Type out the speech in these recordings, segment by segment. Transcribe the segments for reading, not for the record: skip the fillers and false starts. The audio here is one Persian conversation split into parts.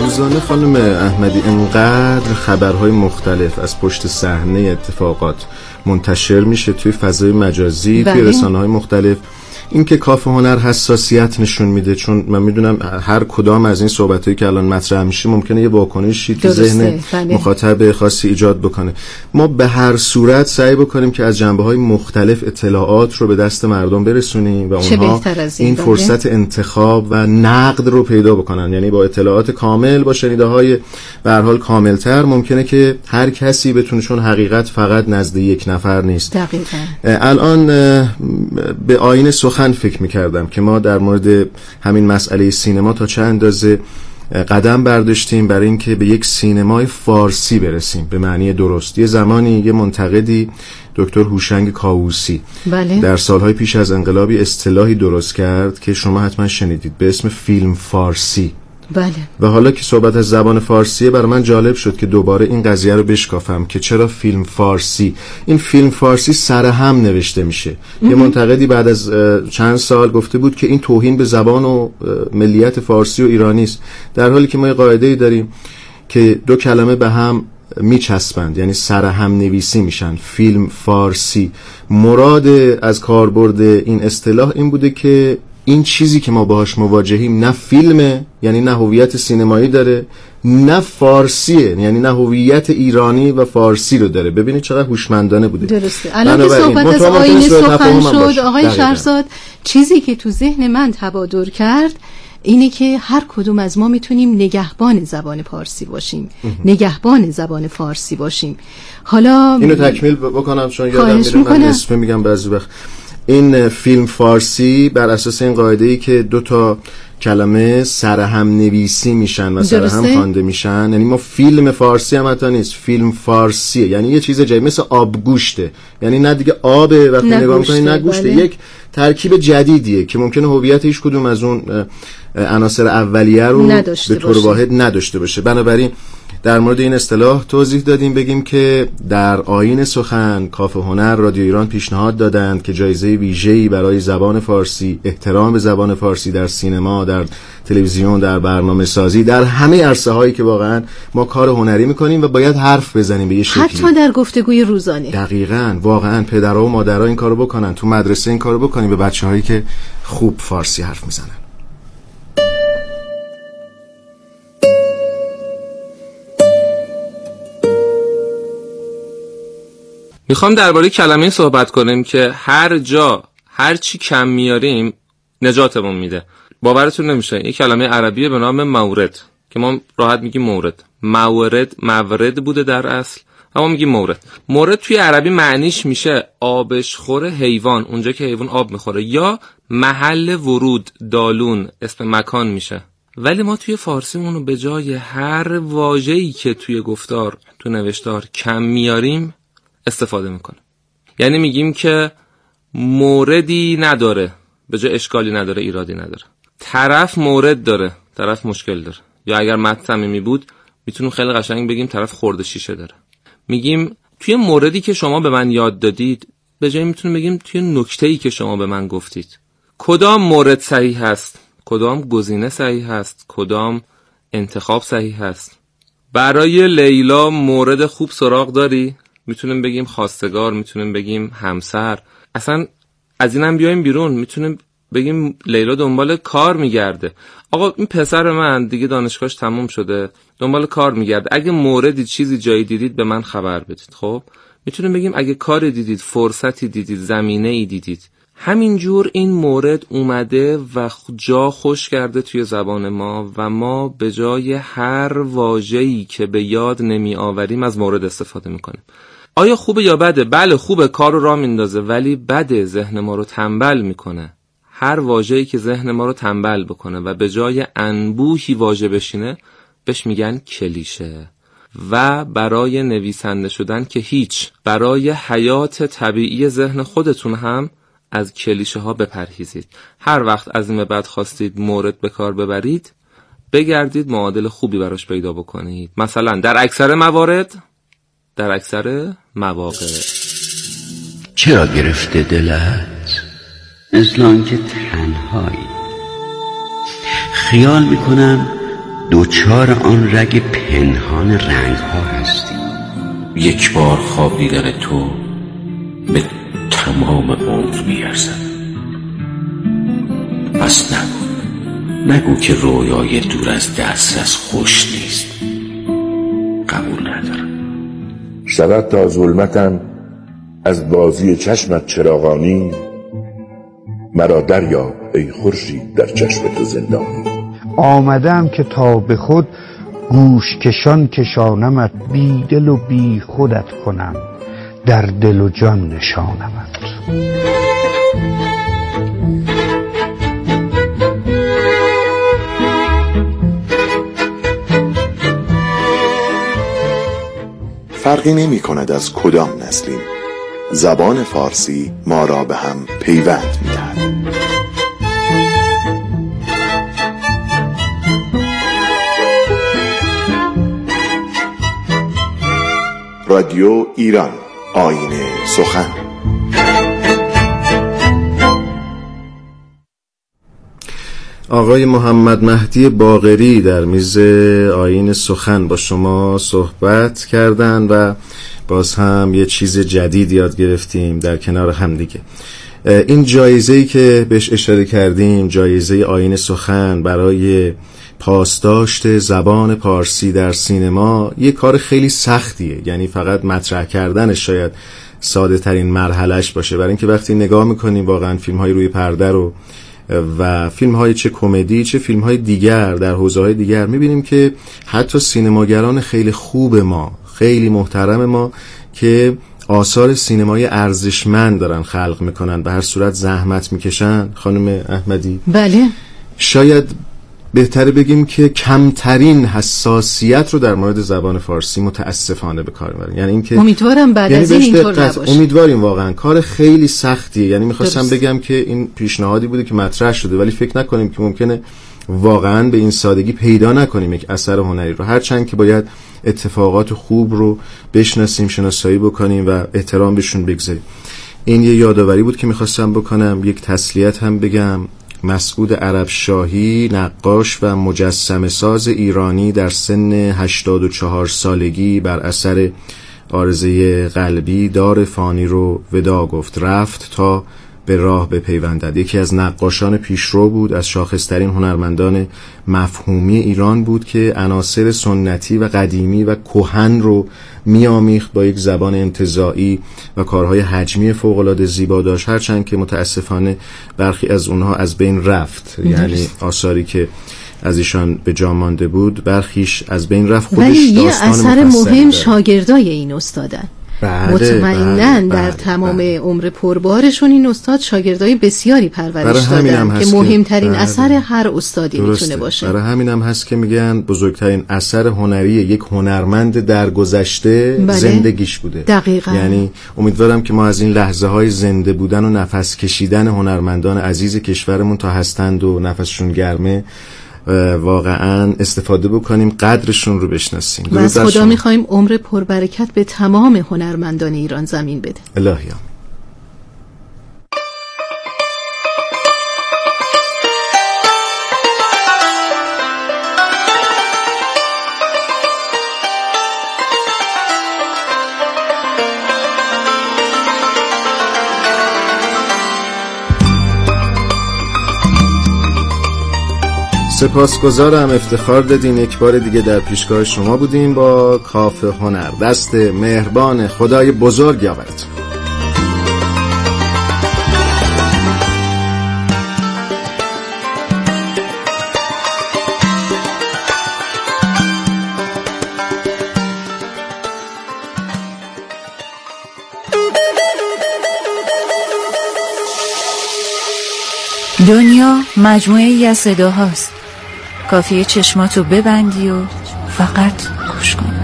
روزانه خانم احمدی انقدر خبرهای مختلف از پشت صحنه اتفاقات منتشر میشه توی فضای مجازی، توی رسانه‌های مختلف. این که کافه هنر حساسیت نشون میده، چون من میدونم هر کدام از این صحبتایی که الان مطرح میشه ممکنه یه واکنشی تو ذهن مخاطب خاصی ایجاد بکنه. ما به هر صورت سعی بکنیم که از جنبه‌های مختلف اطلاعات رو به دست مردم برسونیم و اونها این فرصت انتخاب و نقد رو پیدا بکنن، یعنی با اطلاعات کامل، با شنیده‌های به هر حال کاملتر. ممکنه که هر کسی بتونه، چون حقیقت فقط نزد یک نفر نیست. دقیقاً. الان به آینه سخن فکر می‌کردم که ما در مورد همین مسئله سینما تا چه اندازه قدم برداشتیم برای اینکه به یک سینمای فارسی برسیم به معنی درست. یه زمانی یه منتقدی، دکتر هوشنگ کاووسی، در سالهای پیش از انقلابی اصطلاحی درست کرد که شما حتما شنیدید به اسم فیلم فارسی. بله. و حالا که صحبت از زبان فارسیه، برای من جالب شد که دوباره این قضیه رو بشکافم که چرا فیلم فارسی. این فیلم فارسی سرهم نوشته میشه. یه منتقدی بعد از چند سال گفته بود که این توهین به زبان و ملیت فارسی و ایرانی است، در حالی که ما یه قاعده‌ای داریم که دو کلمه به هم میچسبند، یعنی سرهم نویسی میشن. فیلم فارسی، مراد از کاربرد این اصطلاح این بوده که این چیزی که ما باهاش مواجهیم نه فیلمه، یعنی نه هویت سینمایی داره، نه فارسیه، یعنی نه هویت ایرانی و فارسی رو داره. ببینید چقدر هوشمندانه بوده. درسته. الان که صحبت از آینه سخن شد، آقای شهرزاد، چیزی که تو ذهن من تبادر کرد اینه که هر کدوم از ما میتونیم نگهبان زبان فارسی باشیم، نگهبان زبان فارسی باشیم. حالا اینو تکمیل بکنم چون یادم میره، من اسم میگم بعضی وقت. این فیلم فارسی بر اساس این قاعده‌ای که دو تا کلمه سرهم نویسی میشن و سرهم خوانده میشن، یعنی ما فیلم فارسی هم حتی نیست، فیلم فارسیه، یعنی یه چیز جدید، مثل آبگوشته، یعنی نه دیگه آبه وقتی نگاه می‌کنی، نه گوشته. یک ترکیب جدیدیه که ممکنه هویت هیچ کدوم از اون عناصر اولیه رو به طور واحد نداشته باشه. بنابراین در مورد این اصطلاح توضیح دادیم، بگیم که در آیین سخن کافه هنر رادیو ایران پیشنهاد دادند که جایزه ویژه‌ای برای زبان فارسی، احترام به زبان فارسی در سینما، در تلویزیون، در برنامه سازی، در همه عرصه هایی که واقعا ما کار هنری میکنیم و باید حرف بزنیم به یه شکلی، حتی در گفتگوی روزانه. دقیقاً. واقعا پدرها و مادرها این کارو بکنن، تو مدرسه این کارو بکنیم به بچه‌هایی که خوب فارسی حرف میزنن. میخوام درباره کلمه صحبت کنیم که هر جا هر چی کم میاریم نجاتمون میده. باورتون نمیشه یک کلمه عربیه به نام مورد که ما راحت میگیم مورد. مورد بوده در اصل، اما میگیم مورد. مورد توی عربی معنیش میشه آبشخور حیوان، اونجا که حیوان آب میخوره، یا محل ورود، دالون، اسم مکان میشه. ولی ما توی فارسی اونو به جای هر واژه‌ای که توی گفتار، تو نوشتار کم میاریم استفاده میکنه. یعنی میگیم که موردی نداره، به جای اشکالی نداره، ایرادی نداره. طرف مورد داره، طرف مشکل داره. یا اگر متن صمیمی بود میتونیم خیلی قشنگ بگیم طرف خورده شیشه داره. میگیم توی موردی که شما به من یاد دادید، به جای میتونیم بگیم توی نکته‌ای که شما به من گفتید. کدام مورد صحیح هست؟ کدام گزینه صحیح هست؟ کدام انتخاب صحیح هست؟ برای لیلا مورد خوب سراغ داری؟ میتونیم بگیم خواستگار، میتونیم بگیم همسر. اصلا از اینم بیایم بیرون، میتونیم بگیم لیلا دنبال کار میگرده. آقا این پسر من دیگه دانشگاهش تموم شده، دنبال کار میگرده. اگه موردی چیزی جایی دیدید به من خبر بدید. خب میتونیم بگیم اگه کاری دیدید، فرصتی دیدید، زمینه‌ای دیدید. همینجور این مورد اومده و جا خوش کرده توی زبان ما و ما به جای هر واژه‌ای که به یاد نمی آوریم از مورد استفاده میکنیم. آیا خوبه یا بده؟ بله خوبه، کار رو راه میندازه، ولی بده، ذهن ما رو تنبل میکنه. هر واژه‌ای که ذهن ما رو تنبل بکنه و به جای انبوهی واژه بشینه بهش میگن کلیشه. و برای نویسنده شدن که هیچ، برای حیات طبیعی ذهن خودتون هم از کلیشه ها بپرهیزید. هر وقت از این به بعد خواستید مورد به کار ببرید، بگردید معادل خوبی براش پیدا بکنید. مثلا در اکثر موارد، در اکثر مواقع. چرا گرفته دلت مثل آن که تنهایی؟ خیال میکنم دوچار آن رگ پنهان رنگ ها هستی. یک بار خواب دیدن تو به تمام عمر میارزد. پس نگو که رویای دور از دسترس خوش نیست. قبول ندارم. شود تا ظلمتم از بازی چشمت چراغانی، مرا دریاب ای خورشید در چشم تو زندانی. آمدم که تا به خود گوش کشان کشانمت، بی دل و بی خودت کنم، در دل و جان نشانمت. فرقی نمی کند از کدام نسلیم، زبان فارسی ما را به هم پیوند می دهد. رادیو ایران، آینه سخن. آقای محمد مهدی باقری در میز آیین سخن با شما صحبت کردن و باز هم یه چیز جدید یاد گرفتیم در کنار هم دیگه. این جایزه‌ای که بهش اشاره کردیم، جایزه آیین سخن برای پاسداشت زبان پارسی در سینما، یه کار خیلی سختیه. یعنی فقط مطرح کردنش شاید ساده ترین مرحلهش باشه، برای اینکه وقتی نگاه میکنیم واقعا فیلم های روی پرده رو و فیلم های چه کمدی چه فیلم های دیگر در حوزه های دیگر، میبینیم که حتی سینماگران خیلی خوب ما، خیلی محترم ما که آثار سینمایی ارزشمند دارن خلق میکنن، به هر صورت زحمت میکشن. خانم احمدی، بله، شاید بهتره بگیم که کمترین حساسیت رو در مورد زبان فارسی متاسفانه به کار میبرن. یعنی اینکه امیدوارم بعد از این اینطور نباشه. امیدواریم. واقعا کار خیلی سختیه. یعنی میخواستم بگم که این پیشنهادی بوده که مطرح شده، ولی فکر نکنیم که ممکنه واقعا به این سادگی پیدا نکنیم یک اثر هنری رو، هرچند که باید اتفاقات خوب رو بشناسیم، شناسایی بکنیم و احترام بهشون بگذاریم. این یه یادآوری بود که میخواستم بکنم. یک تسلیت هم بگم. مسعود عربشاهی، نقاش و مجسمه ساز ایرانی، در سن 84 سالگی بر اثر عارضه قلبی دار فانی رو ودا گفت. رفت تا به راه بپیوندد. یکی از نقاشان پیشرو بود، از شاخصترین هنرمندان مفهومی ایران بود که عناصر سنتی و قدیمی و کهن رو میامیخت با یک زبان انتزاعی و کارهای حجمی فوق‌العاده زیبا داشت، هرچند که متاسفانه برخی از اونها از بین رفت. یعنی آثاری که از ایشان به جا مانده بود برخیش از بین رفت. خودش ولی یه اثر مهم داره. شاگردای این استادن. مطمئناً در تمام عمر پربارشون این استاد شاگردای بسیاری پرورش دادن که مهمترین اثر هر استادی میتونه باشه. برای همینم هست که میگن بزرگترین اثر هنری یک هنرمند در گذشته زندگیش بوده. دقیقاً. یعنی امیدوارم که ما از این لحظه های زنده بودن و نفس کشیدن هنرمندان عزیز کشورمون تا هستند و نفسشون گرمه واقعا استفاده بکنیم، قدرشون رو بشناسیم. و از خدا میخوایم عمر پربرکت به تمام هنرمندان ایران زمین بده. الهی. سپاسگزارم، افتخار دادین. یک بار دیگه در پیشگاه شما بودیم با کاف هنر. دست مهربان خدای بزرگ یاورتون. دنیا مجموعه ای از صداهاست. کافیه چشماتو ببندی و فقط گوش کن.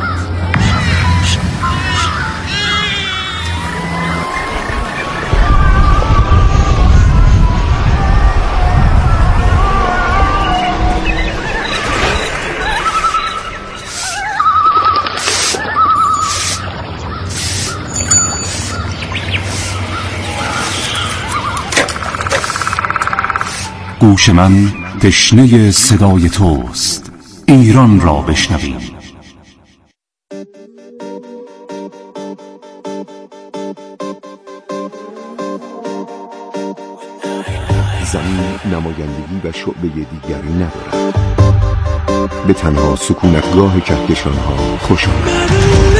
گوش من تشنه صدای توست، ایران را بشنویم. زمین نمایندگی و شعبه دیگری ندارد. به تنها سکونتگاه کهکشان‌ها خوش آمد.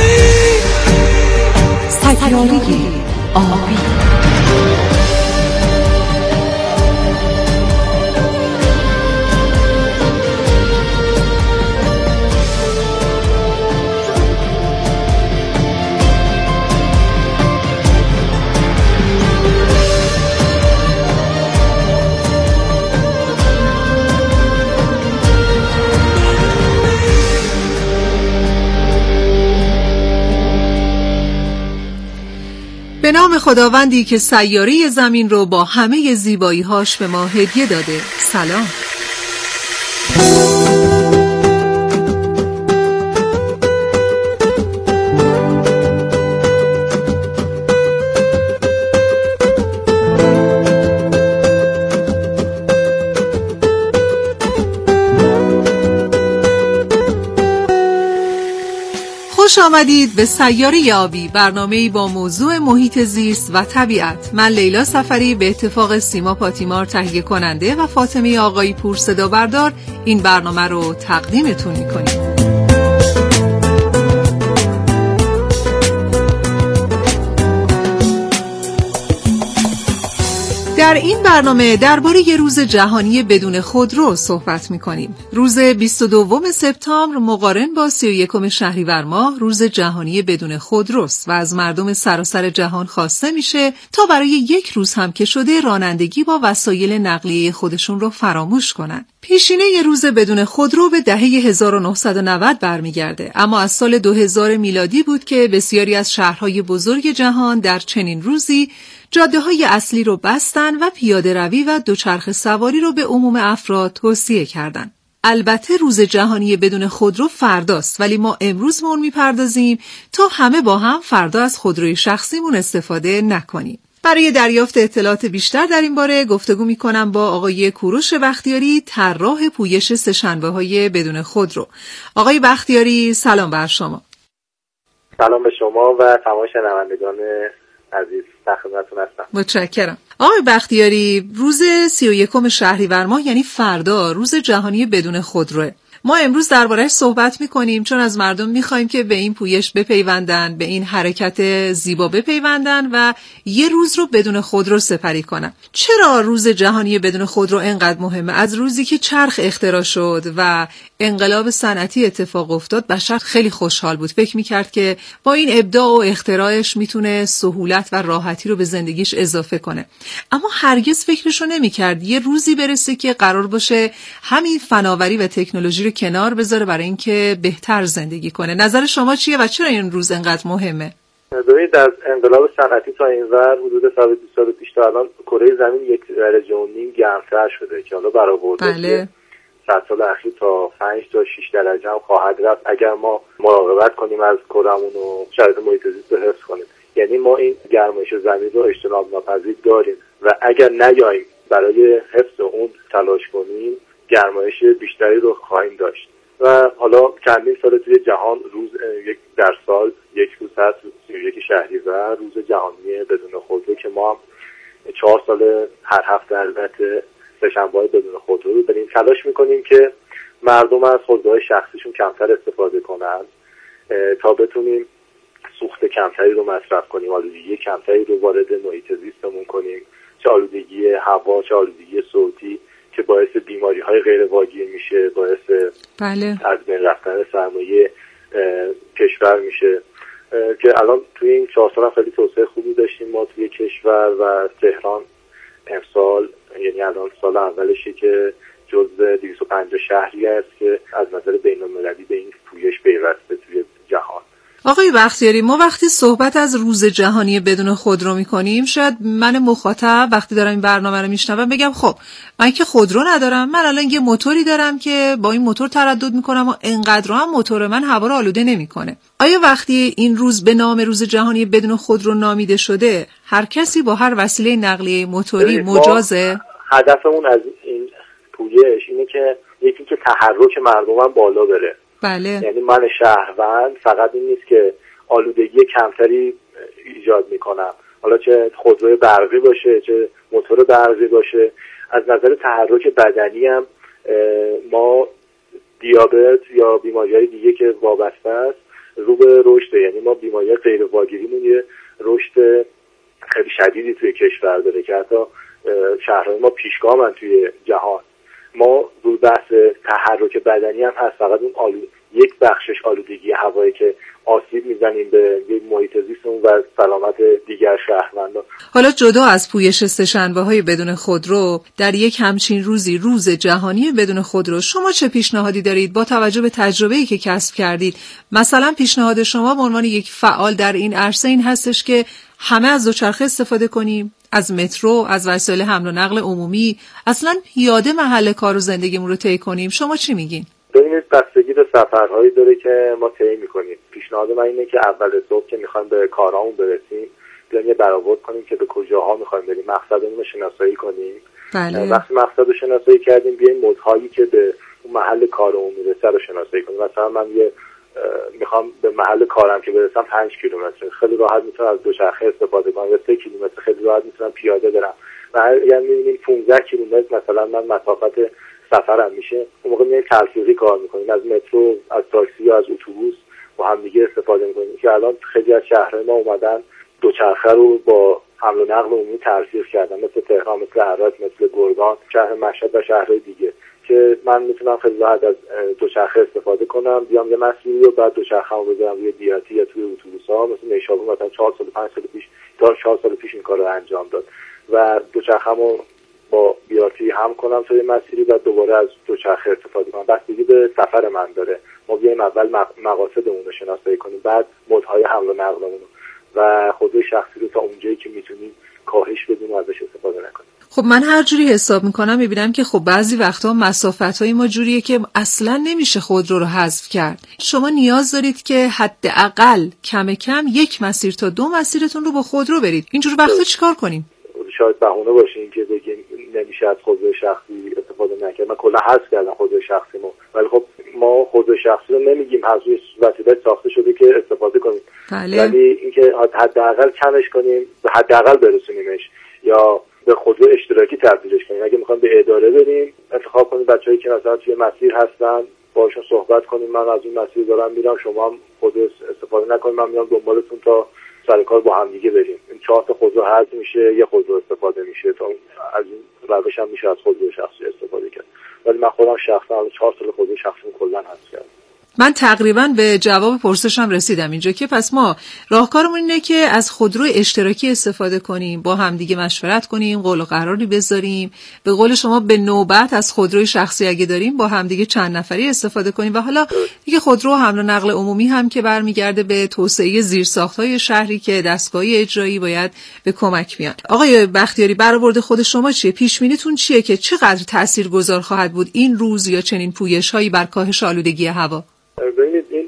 سیاره آبی. به نام خداوندی که سیاره زمین رو با همه زیبایی‌هاش به ما هدیه داده. سلام. خوش آمدید به سیاره آبی، برنامه‌ای با موضوع محیط زیست و طبیعت. من لیلا سفری به اتفاق سیما پاتیمار تهیه کننده و فاطمه آقایی پور صدا بردار این برنامه رو تقدیمتون می‌کنیم. در این برنامه درباره روز جهانی بدون خودرو صحبت می‌کنیم. روز 22 سپتامبر مقارن با 31 شهریور ماه روز جهانی بدون خودروست و از مردم سراسر جهان خواسته میشه تا برای یک روز هم که شده رانندگی با وسایل نقلیه خودشون رو فراموش کنن. پیشینه روز بدون خودرو به دهه 1990 برمیگرده، اما از سال 2000 میلادی بود که بسیاری از شهرهای بزرگ جهان در چنین روزی جاده‌های اصلی رو بستن و پیاده روی و دوچرخه سواری رو به عموم افراد توصیه کردن. البته روز جهانی بدون خودرو فرداست، ولی ما امروز به اون میپردازیم تا همه با هم فردا از خودروی شخصیمون استفاده نکنیم. برای دریافت اطلاعات بیشتر در این باره گفتگو میکنم با آقای کوروش بختیاری، طراح پویش سه‌شنبه‌های بدون خودرو. آقای بختیاری سلام بر شما. سلام به شما و تمام شنوندگان عزیز، خدمتتون هستم. متشکرم. آقای بختیاری، روز 31 شهریور ماه یعنی فردا روز جهانی بدون خودروه. ما امروز درباره‌اش صحبت می‌کنیم چون از مردم می‌خوایم که به این پویش بپیوندن، به این حرکت زیبا بپیوندن و یه روز رو بدون خودرو سپری کنن. چرا روز جهانی بدون خودرو اینقدر مهمه؟ از روزی که چرخ اختراع شد و انقلاب صنعتی اتفاق افتاد، بشر خیلی خوشحال بود. فکر می‌کرد که با این ابداع و اختراعش میتونه سهولت و راحتی رو به زندگیش اضافه کنه. اما هرگز فکرشو نمی‌کرد یه روزی برسه که قرار باشه همین فناوری و تکنولوژی رو کنار بذاره برای اینکه بهتر زندگی کنه. نظر شما چیه و چرا این روز انقدر مهمه؟ ببینید، از انقلاب صنعتی تا اینور حدود 120 سال پیش تا الان کره زمین 1.5 درجه گرمتر شده که حالا برآورده بله. 100 سال اخیر تا 5 تا 6 درجه هم خواهد رفت اگر ما مراقبت کنیم از کره‌مون و شرایط محیط زیست رو حفظ کنیم. یعنی ما این گرمایش زمین رو اجتناب ناپذیر داریم و اگر نیاییم برای حفظ اون تلاش کنیم گرمایش بیشتری رو خواهیم داشت. و حالا چندین سال توی جهان روز در سال یک روز هست، 31 شهریور، روز جهانی بدون خودرو که ما هم 4 سال هر هفته البته سه‌شنبه‌های بدون خودرو رو داریم تلاش میکنیم که مردم از خودروهای شخصیشون کمتر استفاده کنن تا بتونیم سوخت کمتری رو مصرف کنیم، آلودگی کمتری رو وارد محیط زیستمون کنیم، چه آلودگی هوا چه آلودگی صوتی که باعث بیماری‌های غیر واگیر میشه، باعث بله. از بین رفتن سرمایه کشور میشه که الان توی این 4 سال خیلی توسعه خوبی داشتیم ما توی کشور و تهران امسال، یعنی الان سال اولشه که جزو 250 شهری است که از نظر بین‌المللی به این پویش پیوسته توی جهان. آقای بختیاری، ما وقتی صحبت از روز جهانی بدون خودرو میکنیم، شاید من مخاطب وقتی دارم این برنامه رو میشنوم بگم خب من که خودرو ندارم، من الان یه موتوری دارم که با این موتور تردد میکنم و انقدر هم موتور من هوا رو آلوده نمیکنه. آیا وقتی این روز به نام روز جهانی بدون خودرو نامیده شده، هر کسی با هر وسیله نقلیه موتوری مجازه؟ هدفمون از این پویش اینه که یکی که تحرک مردمم بالا بره. بله. یعنی من شهروند فقط این نیست که آلودگی کمتری ایجاد میکنم، حالا چه خودروی برقی باشه چه موتور برقی باشه، از نظر تحرک بدنی هم ما دیابت یا بیماری‌های دیگه که وابسته است رو به رشد، یعنی ما بیماری غیر واگیریمون یه رشد خیلی شدیدی توی کشور داره که حتی شهرهای ما پیشگامن توی جهان. ما رو بحث تحرک بدنی هم هست، فقط اون یک بخشش آلودگی هوایی که آسیب میزنیم به محیط زیستمون و سلامت دیگر شهروندان. حالا جدا از پویش سه‌شنبه‌های بدون خودرو، در یک همچین روزی، روز جهانی بدون خودرو، شما چه پیشنهادی دارید با توجه به تجربه‌ای که کسب کردید؟ مثلا پیشنهاد شما به عنوان یک فعال در این عرصه این هستش که همه از دوچرخه استفاده کنیم، از مترو، از وسایل حمل و نقل عمومی، اصلا پیاده محل کار و زندگیمون رو طی کنیم. شما چی میگین؟ ببینید بستگی به سفرهایی داره که ما طی می‌کنیم. پیشنهاد من اینه که اول صبح که می‌خوایم به کارامون برسیم، بیایم یه برآورد کنیم که به کجاها می‌خوایم بریم، مقصدمون رو شناسایی کنیم. بله. وقتی مقصد رو شناسایی کردیم، بیایم مودهایی که به اون محل کارمون میرسه رو شناسایی کنیم. مثلا من میخوام به محل کارم که برسم 5 کیلومتر، خیلی راحت میتونم از دوچرخه استفاده کنم، یا 3 کیلومتر خیلی راحت میتونم پیاده برم. و اگر میبینیم 15 کیلومتر مثلا من مسافت سفرم میشه، اون موقع میایم تلفیقی کار میکنیم، از مترو، از تاکسی یا از اتوبوس با هم دیگه استفاده میکنیم که الان خیلی از شهرهای ما اومدن دوچرخه رو با حمل و نقل عمومی تلفیق کردن، مثل تهران، مثل هرات، مثل گرگان، شهر مشهد و شهرهای دیگه، که من میتونم خیلی راحت از دوچرخه استفاده کنم، بیام یه مسیری رو بعد دوچرخه‌مو بذارم روی بیاتی یا توی اتوبوس‌ها، مثل نیشابور مثلا 4 سال 5 سال پیش تا 4 سال پیش این کارو انجام داد و دوچرخه‌مو با بیاتی هم کنم توی مسیری و دوباره از دوچرخه استفاده کنم. بستگی به سفر من داره. ما بیایم اول مقاصدمون رو شناسایی کنیم، بعد مودهای حمل و نقلمون و خودروی شخصی رو تا اونجایی که میتونیم کاهش بدیم و ازش استفاده نکنیم. خب من هر جوری حساب میکنم میبینم که خب بعضی وقتا مسافت‌های ما جوریه که اصلا نمیشه خودرو رو حذف کرد. شما نیاز دارید که حداقل کم کم یک مسیر تا 2 مسیرتون رو با خودرو برید. اینجور وقتا چیکار کنیم؟ شاید بهونه باشه این که بگیم نمیشه از خودروی شخصی استفاده نکرد. من کلا حذف کردم خودروی شخصیمو، ولی خب ما خودروی شخصی رو نمیگیم از روی وسیله ساخته شده که استفاده کنیم. بله. ولی اینکه حداقل کمش کنیم، به حداقل برسونیمش یا به خودرو اشتراکی تبدیلش کنیم. اگه میخوایم به اداره بریم، انتخاب کنیم بچه‌ای که مثلا توی مسیر هستن باشون صحبت کنیم، من از این مسیر دارم میرم، شما هم خودرو استفاده نکنید، من میام دنبالتون تا سر کار با هم دیگه بریم. این 4 تا خودرو حذف میشه، یه خودرو استفاده میشه، تا از این روش هم میشه از خودرو شخصی استفاده کرد. ولی من خودم شخصا 4 سال خودرو شخصی کلا حذف کردم. من تقریبا به جواب پرسشم رسیدم اینجا که پس ما راهکارمون اینه که از خودروی اشتراکی استفاده کنیم، با هم دیگه مشورت کنیم، قول و قراری بذاریم، به قول شما به نوبت از خودروی شخصی اگه داریم با هم دیگه چند نفری استفاده کنیم و حالا دیگه خودرو حمل و نقل عمومی هم که برمیگرده به توسعه زیرساخت‌های شهری که دستگاه اجرایی باید به کمک بیان. آقای بختیاری، برآورد خود شما چیه؟ پیش بینیتون چیه که چقدر تاثیرگذار خواهد بود این روز یا چنین پویش‌هایی بر کاهش آلودگی هوا؟ ببینید این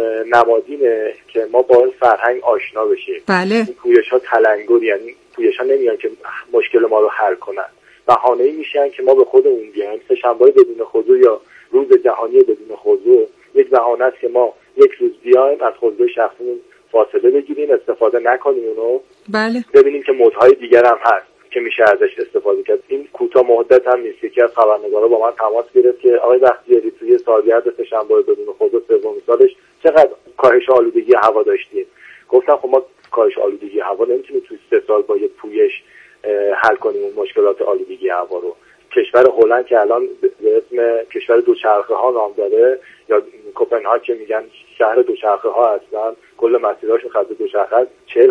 نمادینه که ما با این فرهنگ آشنا بشیم. بله. این پویش‌ها تلنگر، یعنی پویش‌ها نمیان که مشکل ما رو حل کنن، بهانه‌ای میشن که ما به خودمون بیایم. سه‌شنبه‌های بدون خودرو یا روز جهانی بدون خودرو یک بهانه است که ما یک روز بیایم از خودروی شخصیمون فاصله بگیریم، استفاده نکنیم اونو. بله. ببینیم که مودهای دیگر هم هست که میشه ازش استفاده کرد. این کوتاه مدت هم نیست. یکی از خبرنگارا با من تماس گرفت که آقای بختیاری توی سالگرد سه‌شنبه بدون خودرو سومین سالش چقدر کاهش آلودگی هوا داشتیم. گفتم خب ما کاهش آلودگی هوا نمیتونیم توی 3 سال با یک پویش حل کنیم اون مشکلات آلودگی هوا رو. کشور هلند که الان به اسم کشور دوچرخه ها نام داره، یا کوپنهاگ که میگن شهر دوچرخه ها هستن، کل مسیرهاشون خط دوچرخه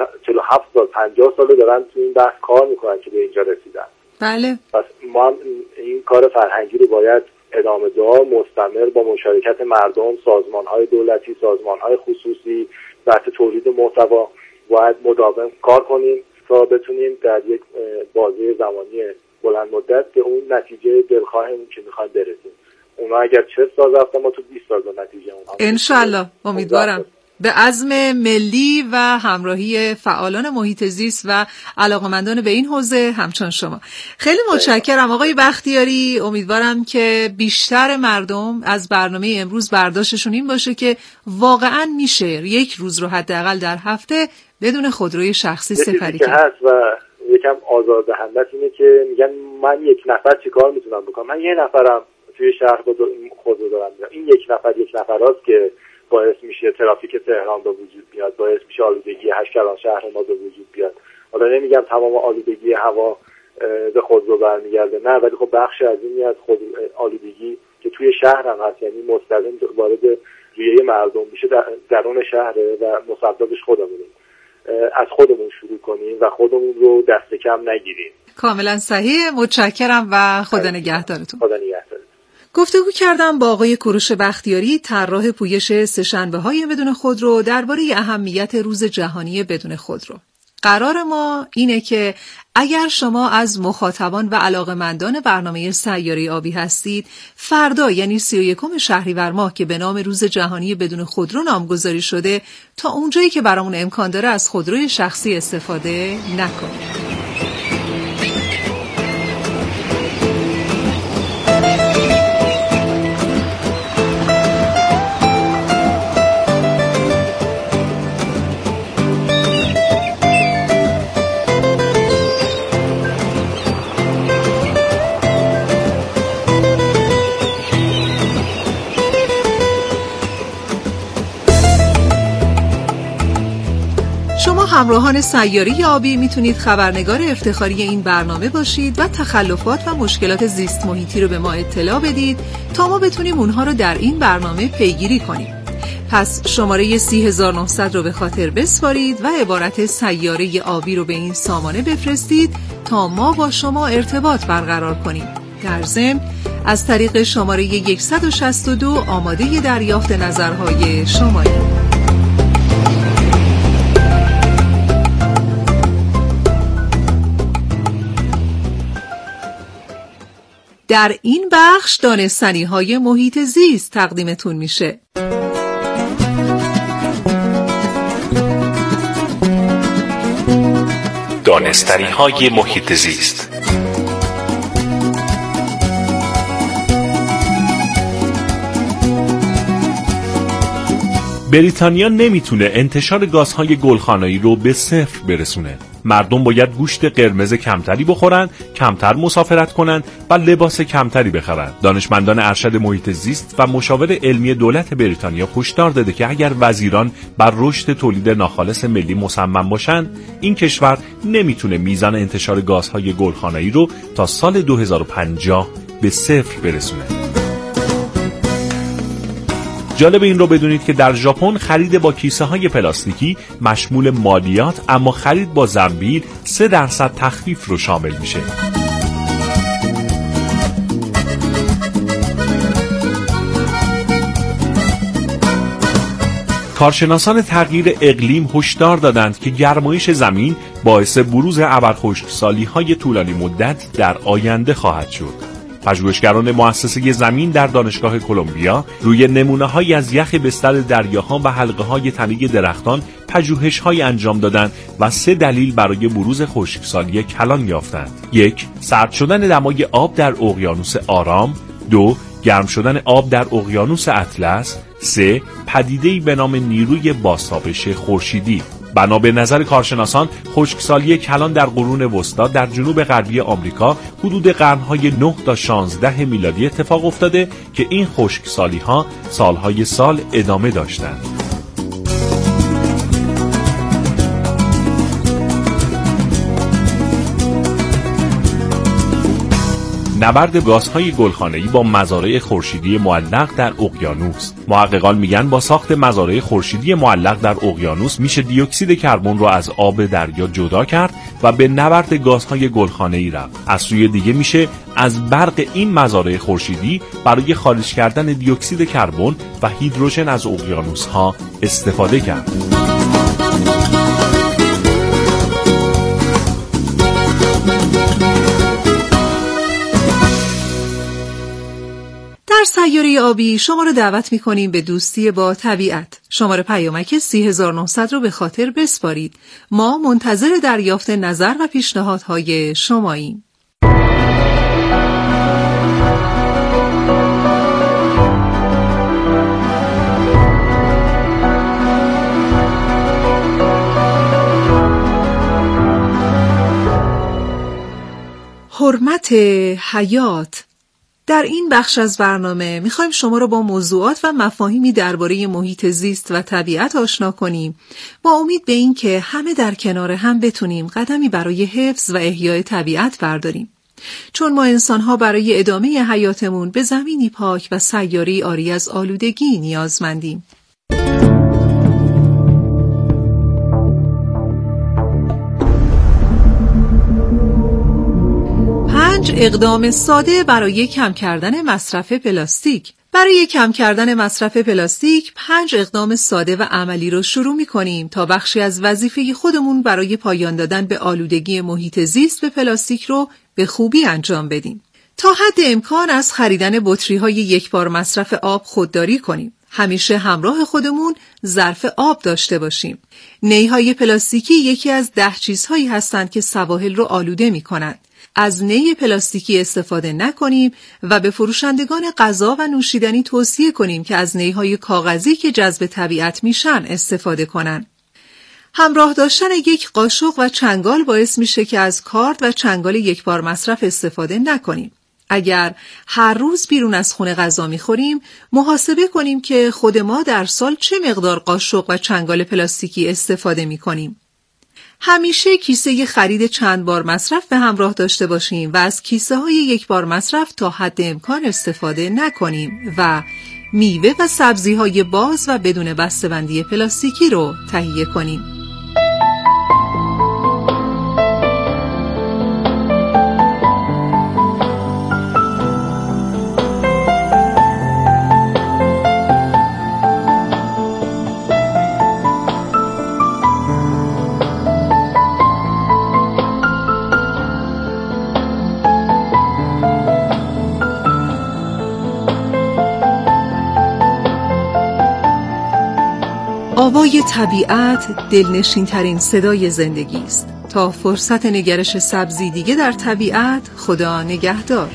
47 سال 50 سال دارن تو این بحث کار میکنن که به اینجا رسیدن. بله. پس ما هم این کار فرهنگی رو باید ادامه دار، مستمر، با مشارکت مردم، سازمان‌های دولتی، سازمان‌های خصوصی، بحث تولید محتوا باید مداوم کار کنیم تا بتونیم در یک بازه زمانی بلند مدت به اون نتیجه دلخواهمون که می‌خوایم برسیم. اونا اگر 40 سال رفتن، ما تو 20 سال به نتیجه اونها. انشالله، امیدوارم. به عزم ملی و همراهی فعالان محیط زیست و علاقمندان به این حوزه همچون شما. خیلی متشکرم آقای بختیاری. امیدوارم که بیشتر مردم از برنامه امروز برداشتشون این باشه که واقعا میشه یک روز رو حداقل در هفته بدون خودروی شخصی سپری کرد. هست و یکم آزاردهنده است اینه که میگن من یک نفر چیکار میتونم بکنم؟ من یه نفرم توی شهر خودرو دارم میرم. این یک نفراست که باعث میشه ترافیک تهران به وجود بیاد، باعث میشه آلودگی 8 کلان شهر ما به وجود بیاد. حالا نمیگم تمام آلودگی هوا به خودرو برمیگرده، نه، ولی خب بخش از این از خود آلودگی که توی شهر هم هست، یعنی مستقیم وارد ریه مردم میشه، درون شهره و مسببش خودمونیم. از خودمون شروع کنیم و خودمون رو دست کم نگیریم. کاملا صحیح. متشکرم و خدا نگهدارتون. خدا نگهدار. گفتگو کردم با آقای کوروش بختیاری، طراح پویش سه‌شنبه‌های بدون خودرو، درباره اهمیت روز جهانی بدون خودرو. قرار ما اینه که اگر شما از مخاطبان و علاقه‌مندان برنامه سیاره آبی هستید، فردا یعنی 31 شهریور ماه که به نام روز جهانی بدون خودرو نامگذاری شده، تا اونجایی که برامون امکان داره از خودروی شخصی استفاده نکنید. همراهان سیاره آبی میتونید خبرنگار افتخاری این برنامه باشید و تخلفات و مشکلات زیست محیطی رو به ما اطلاع بدید تا ما بتونیم اونها رو در این برنامه پیگیری کنیم. پس شماره 30900 رو به خاطر بسپارید و عبارت سیاره آبی رو به این سامانه بفرستید تا ما با شما ارتباط برقرار کنیم. در ضمن از طریق شماره 162 آماده دریافت نظرهای شماییم. در این بخش دانستنی‌های محیط زیست تقدیمتون میشه. دانستنی‌های محیط زیست. بریتانیا نمیتونه انتشار گازهای گلخانه‌ای رو به صفر برسونه. مردم باید گوشت قرمز کمتری بخورن، کمتر مسافرت کنن و لباس کمتری بخرن. دانشمندان ارشد محیط زیست و مشاور علمی دولت بریتانیا هشدار داده که اگر وزیران بر رشد تولید ناخالص ملی مصمم باشن، این کشور نمیتونه میزان انتشار گازهای گلخانه‌ای رو تا سال 2050 به صفر برسونه. جالب این رو بدونید که در ژاپن خرید با کیسه های پلاستیکی مشمول مالیات، اما خرید با زنبیل 3% تخفیف رو شامل میشه. کارشناسان تغییر اقلیم هشدار دادند که گرمایش زمین باعث بروز ابرخشکسالی‌های طولانی مدت در آینده خواهد شد. پژوهشگران مؤسسه زمین در دانشگاه کلمبیا روی نمونه‌هایی از یخ بستر دریاها و حلقه‌های تنی درختان پژوهش‌هایی انجام دادند و 3 دلیل برای بروز خشکسالی کلان یافتند. 1. سرد شدن دمای آب در اقیانوس آرام. 2. گرم شدن آب در اقیانوس اطلس. 3. پدیده‌ای به نام نیروی بازتابش خورشیدی. بنا به نظر کارشناسان، خشکسالی کلان در قرون وسطا در جنوب غربی آمریکا حدود قرن‌های 9 تا 16 میلادی اتفاق افتاده که این خشکسالی‌ها سالهای سال ادامه داشتند. نبرد گازهای گلخانه‌ای با مزارع خورشیدی معلق در اقیانوس. محققان میگن با ساخت مزارع خورشیدی معلق در اقیانوس میشه دی اکسید کربن رو از آب دریا جدا کرد و به نبرد گازهای گلخانه‌ای رفت. از سوی دیگه میشه از برق این مزارع خورشیدی برای خارج کردن دی اکسید کربن و هیدروژن از اقیانوس‌ها استفاده کرد. در سیاره آبی شما رو دعوت می‌کنیم به دوستی با طبیعت. شماره پیامک 30900 رو به خاطر بسپارید. ما منتظر دریافت نظر و پیشنهادهای شماییم. حرمت حیات. در این بخش از برنامه میخوایم شما رو با موضوعات و مفاهیمی درباره محیط زیست و طبیعت آشنا کنیم با امید به این که همه در کنار هم بتونیم قدمی برای حفظ و احیای طبیعت برداریم. چون ما انسان‌ها برای ادامه حیاتمون به زمینی پاک و سیاره‌ای عاری از آلودگی نیازمندیم. 5 اقدام ساده برای کم کردن مصرف پلاستیک. برای کم کردن مصرف پلاستیک 5 اقدام ساده و عملی رو شروع می‌کنیم تا بخشی از وظیفه خودمون برای پایان دادن به آلودگی محیط زیست به پلاستیک رو به خوبی انجام بدیم. تا حد امکان از خریدن بطری‌های یکبار مصرف آب خودداری کنیم. همیشه همراه خودمون ظرف آب داشته باشیم. نی‌های پلاستیکی یکی از 10 چیزهایی هستند که سواحل رو آلوده می‌کنند. از نی پلاستیکی استفاده نکنیم و به فروشندگان غذا و نوشیدنی توصیه کنیم که از نی‌های کاغذی که جذب طبیعت میشن استفاده کنن. همراه داشتن یک قاشق و چنگال باعث میشه که از کارد و چنگال یکبار مصرف استفاده نکنیم. اگر هر روز بیرون از خونه غذا میخوریم، محاسبه کنیم که خود ما در سال چه مقدار قاشق و چنگال پلاستیکی استفاده میکنیم. همیشه کیسه خرید چند بار مصرف به همراه داشته باشیم و از کیسه های یک بار مصرف تا حد امکان استفاده نکنیم و میوه و سبزی های باز و بدون بسته‌بندی پلاستیکی رو تهیه کنیم. آوای طبیعت دلنشین ترین صدای زندگی است. تا فرصت نگرش سبزی دیگه در طبیعت، خدا نگهدار.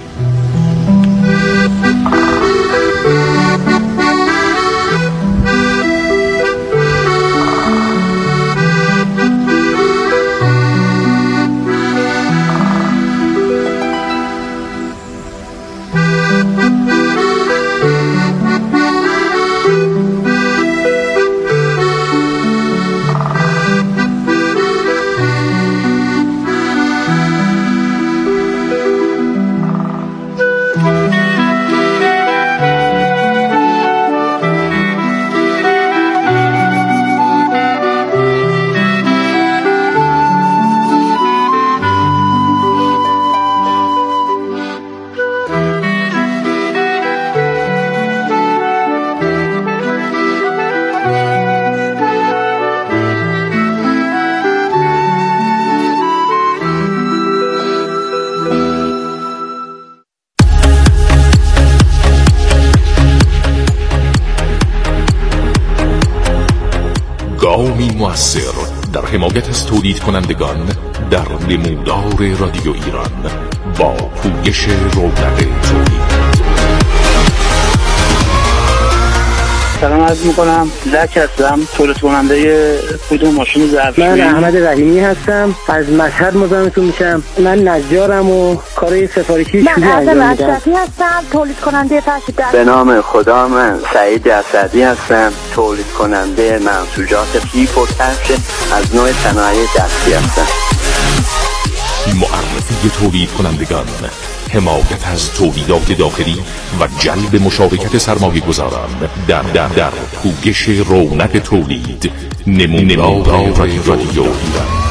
گامی مؤثر در حمایت از تولید کنندگان در نمودار رادیو ایران با پویش رونق تولید. سلام عرض میکنم، زک هستم، تولید کننده کدوم ماشین ظرفشویی. من احمد رحیمی هستم، از مشهد مزاحمتون میشم. من نجارم و کارهای سفارشی شویی انجام میدم. من هستم، تولید کننده فرش در. به نام خدا، من سعید اسدی هستم، تولید کننده منسوجات پیپ و کفش از نوع صنایع دستی هستم. معرفی تولید کنندگان، حمایت از تولیدات داخلی و جلب مشارکت سرمایه گذاران در پویش رونق تولید. نمودار رادیو ایران.